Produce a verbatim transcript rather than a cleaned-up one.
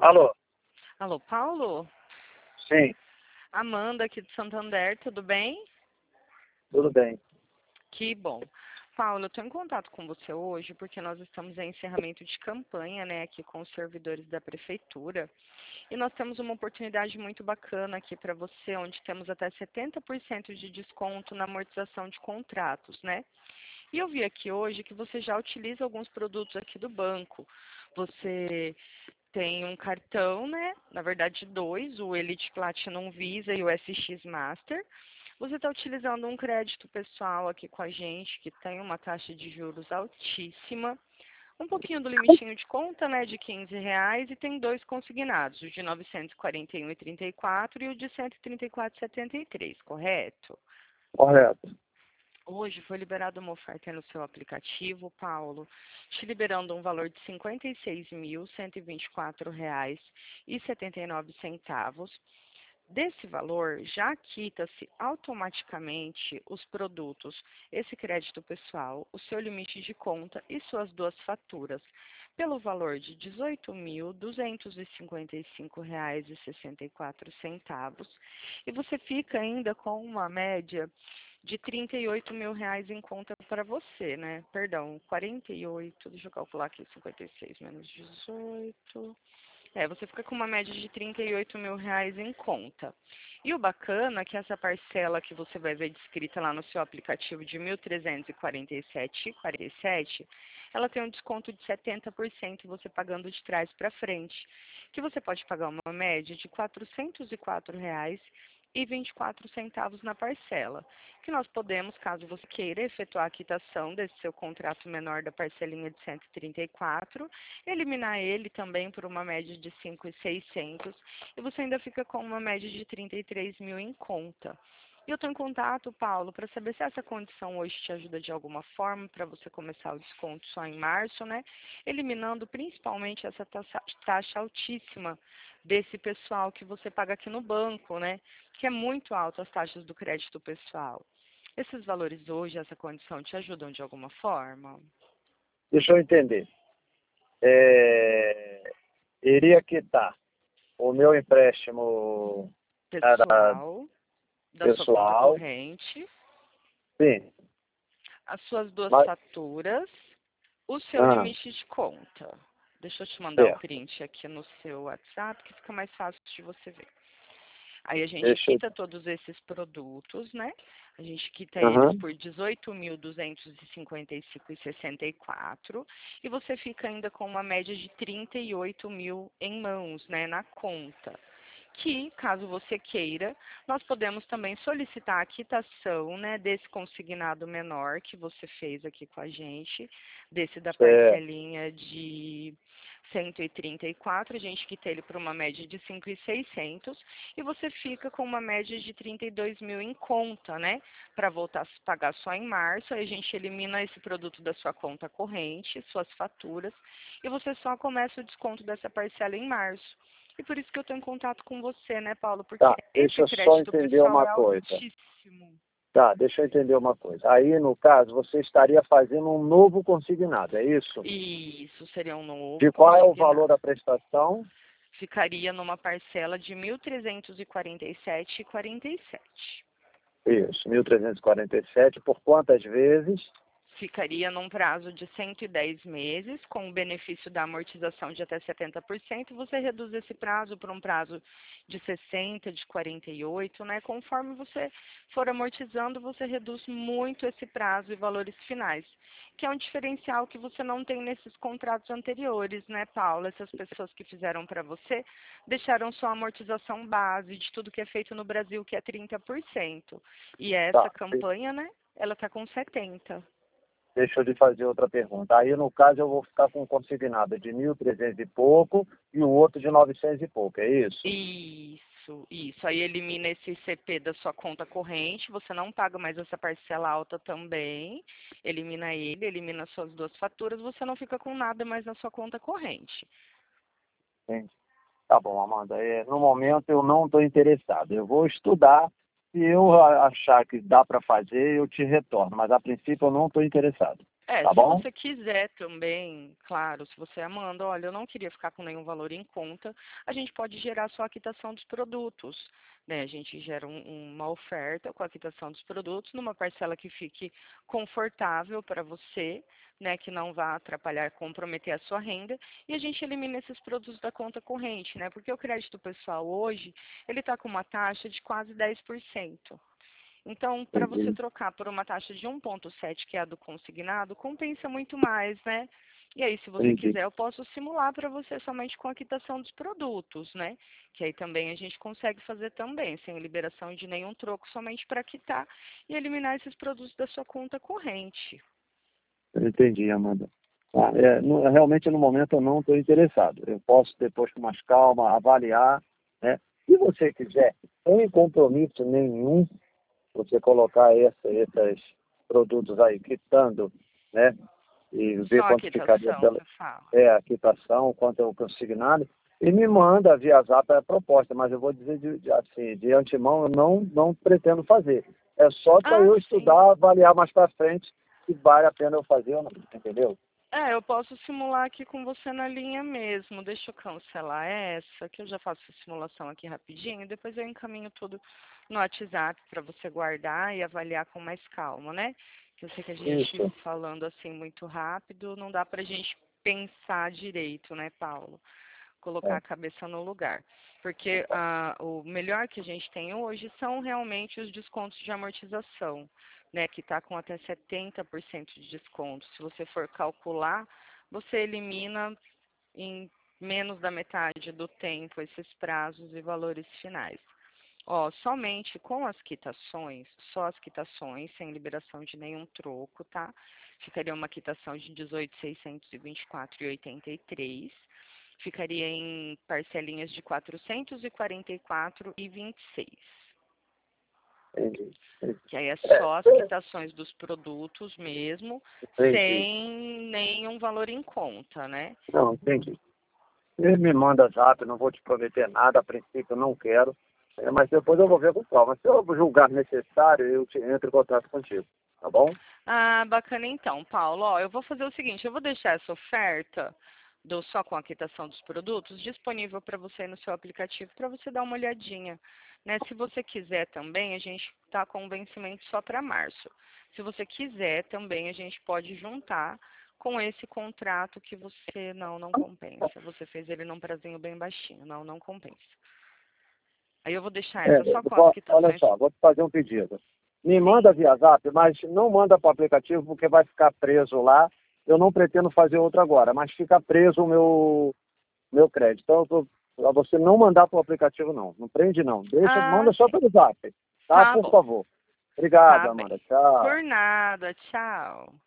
Alô? Alô, Paulo? Sim, Amanda aqui de Santander, tudo bem? tudo bem. Que bom. Paulo, eu estou em contato com você hoje porque nós estamos em encerramento de campanha, né, aqui com os servidores da prefeitura. E nós temos uma oportunidade muito bacana aqui para você, onde temos até setenta por cento de desconto na amortização de contratos, né? E eu vi aqui hoje que você já utiliza alguns produtos aqui do banco. Você tem um cartão, né? Na verdade, dois, o Elite Platinum Visa e o S X Master. Você está utilizando um crédito pessoal aqui com a gente, que tem uma taxa de juros altíssima, um pouquinho do limitinho de conta, né, de quinze reais, e tem dois consignados, o de novecentos e quarenta e um vírgula trinta e quatro e o de cento e trinta e quatro vírgula setenta e três, correto? Correto. Hoje foi liberada uma oferta no seu aplicativo, Paulo, te liberando um valor de cinquenta e seis mil, cento e vinte e quatro reais e setenta e nove centavos. Desse valor, já quita-se automaticamente os produtos, esse crédito pessoal, o seu limite de conta e suas duas faturas, pelo valor de dezoito mil, duzentos e cinquenta e cinco reais e sessenta e quatro centavos. E você fica ainda com uma média de trinta e oito mil reais em conta para você, né? Perdão, quarenta e oito, deixa eu calcular aqui, cinquenta e seis menos dezoito... É, você fica com uma média de trinta e oito mil reais em conta. E o bacana é que essa parcela que você vai ver descrita lá no seu aplicativo de mil trezentos e quarenta e sete reais e quarenta e sete centavos, ela tem um desconto de setenta por cento você pagando de trás para frente, que você pode pagar uma média de quatrocentos e quatro reais e vinte e quatro centavos na parcela, que nós podemos, caso você queira, efetuar a quitação desse seu contrato menor da parcelinha de cento e trinta e quatro, eliminar ele também por uma média de cinco mil e seiscentos e você ainda fica com uma média de trinta e três mil em conta. E eu estou em contato, Paulo, para saber se essa condição hoje te ajuda de alguma forma para você começar o desconto só em março, né? Eliminando principalmente essa taxa, taxa altíssima desse pessoal que você paga aqui no banco, né? Que é muito alto as taxas do crédito pessoal. Esses valores hoje, essa condição, te ajudam de alguma forma? Deixa eu entender. É, iria quitar o meu empréstimo era Pessoal, da sua conta pessoal, corrente, sim, as suas duas mas, faturas, o seu ah, limite de conta. Deixa eu te mandar o certo. print aqui no seu WhatsApp, que fica mais fácil de você ver. Aí a gente Deixa eu... quita todos esses produtos, né? A gente quita eles Aham. por dezoito mil duzentos e cinquenta e cinco reais e sessenta e quatro centavos e você fica ainda com uma média de trinta e oito mil em mãos, né, na conta. Que, caso você queira, nós podemos também solicitar a quitação, né, desse consignado menor que você fez aqui com a gente, desse da Certo. parcelinha de cento e trinta e quatro, a gente quita ele por uma média de cinco mil e seiscentos e você fica com uma média de trinta e dois mil em conta, né, para voltar a pagar só em março, aí a gente elimina esse produto da sua conta corrente, suas faturas, e você só começa o desconto dessa parcela em março. E por isso que eu estou em contato com você, né, Paulo? Porque Tá, deixa esse eu só crédito entender pessoal uma é coisa. altíssimo. Tá, deixa eu entender uma coisa. Aí, no caso, você estaria fazendo um novo consignado, é isso? Isso seria um novo De qual é o consignado. valor da prestação? Ficaria numa parcela de mil trezentos e quarenta e sete reais e quarenta e sete centavos. Isso, mil trezentos e quarenta e sete por quantas vezes? Ficaria num prazo de cento e dez meses, com o benefício da amortização de até setenta por cento. Você reduz esse prazo para um prazo de sessenta, de quarenta e oito, né? Conforme você for amortizando, você reduz muito esse prazo e valores finais, que é um diferencial que você não tem nesses contratos anteriores, né, Paula? Essas pessoas que fizeram para você deixaram só a amortização base de tudo que é feito no Brasil, que é trinta por cento. E essa Tá, campanha, né, ela está com setenta por cento. deixa eu lhe fazer outra pergunta. Aí, no caso, eu vou ficar com um consignado de mil e trezentos e pouco e o outro de novecentos e pouco, é isso? Isso, isso. Aí elimina esse C P da sua conta corrente, você não paga mais essa parcela alta também. Elimina ele, elimina suas duas faturas, você não fica com nada mais na sua conta corrente. Entendi. Tá bom, Amanda. É, no momento, eu não estou interessado. Eu vou estudar. Se eu a- achar que dá para fazer, eu te retorno. Mas, a princípio, eu não estou interessado. É, Tá se bom? você quiser também, claro, se você, Amanda, olha, eu não queria ficar com nenhum valor em conta, a gente pode gerar só a quitação dos produtos, né? A gente gera um- uma oferta com a quitação dos produtos numa parcela que fique confortável para você, né? Que não vá atrapalhar, comprometer a sua renda, e a gente elimina esses produtos da conta corrente, né? Porque o crédito pessoal hoje, ele está com uma taxa de quase dez por cento. Então, para você Entendi. trocar por uma taxa de um vírgula sete, que é a do consignado, compensa muito mais, né? E aí, se você Entendi. quiser, eu posso simular para você somente com a quitação dos produtos, né? Que aí também a gente consegue fazer também, sem liberação de nenhum troco, somente para quitar e eliminar esses produtos da sua conta corrente. Eu entendi, Amanda. Ah, é, no- realmente, no momento, eu não estou interessado. Eu posso, depois, com mais calma, avaliar, né? Se você quiser, sem compromisso nenhum, você colocar essa, esses produtos aí, quitando, né? E ver Só a quanto ficaria quitação, pela você fala. é, a quitação, quanto é o consignado, e me manda via zap a proposta, mas eu vou dizer de, de, assim, de antemão, eu não, não pretendo fazer. É só para Ah, eu sim. estudar, avaliar mais para frente se vale a pena eu fazer ou não, entendeu? É, eu posso simular aqui com você na linha mesmo. Deixa eu cancelar essa, que eu já faço a simulação aqui rapidinho. Depois eu encaminho tudo no WhatsApp para você guardar e avaliar com mais calma, né? Que eu sei que a gente Isso, falando assim muito rápido, não dá para a gente pensar direito, né, Paulo? Colocar é, a cabeça no lugar. Porque ah, o melhor que a gente tem hoje são realmente os descontos de amortização, né, que está com até setenta por cento de desconto. Se você for calcular, você elimina em menos da metade do tempo esses prazos e valores finais. Ó, somente com as quitações, só as quitações, sem liberação de nenhum troco, tá? Ficaria uma quitação de dezoito mil seiscentos e vinte e quatro reais e oitenta e três centavos. Ficaria em parcelinhas de quatrocentos e quarenta e quatro reais e vinte e seis centavos. entendi. Que aí é É, só as é, quitações dos produtos mesmo, entendi. sem nenhum valor em conta, né? Não, entendi. Ele me manda zap, não vou te prometer nada, a princípio eu não quero, é, mas depois eu vou ver com calma. Se eu julgar necessário, eu te entro em contato contigo, tá bom? Ah, bacana então, Paulo. Ó, eu vou fazer o seguinte, eu vou deixar essa oferta do só com a quitação dos produtos disponível para você no seu aplicativo para você dar uma olhadinha, né? Se você quiser também, a gente está com um vencimento só para março. Se você quiser também, a gente pode juntar com esse contrato que você não, não compensa. Você fez ele num prazinho bem baixinho, não, não compensa. Aí eu vou deixar É, essa eu só com as vou- olha quitações. só, vou te fazer um pedido. Me manda Sim. via zap, mas não manda para o aplicativo porque vai ficar preso lá. Eu não pretendo fazer outro agora, mas fica preso o meu, meu crédito. Então, eu tô, pra você não mandar para o aplicativo, não. Não prende, não. Deixa, Ah, manda só sim. pelo zap, tá? Tá Por bom. favor. Obrigado, Tá bem. Amanda. Tchau. Por nada. Tchau.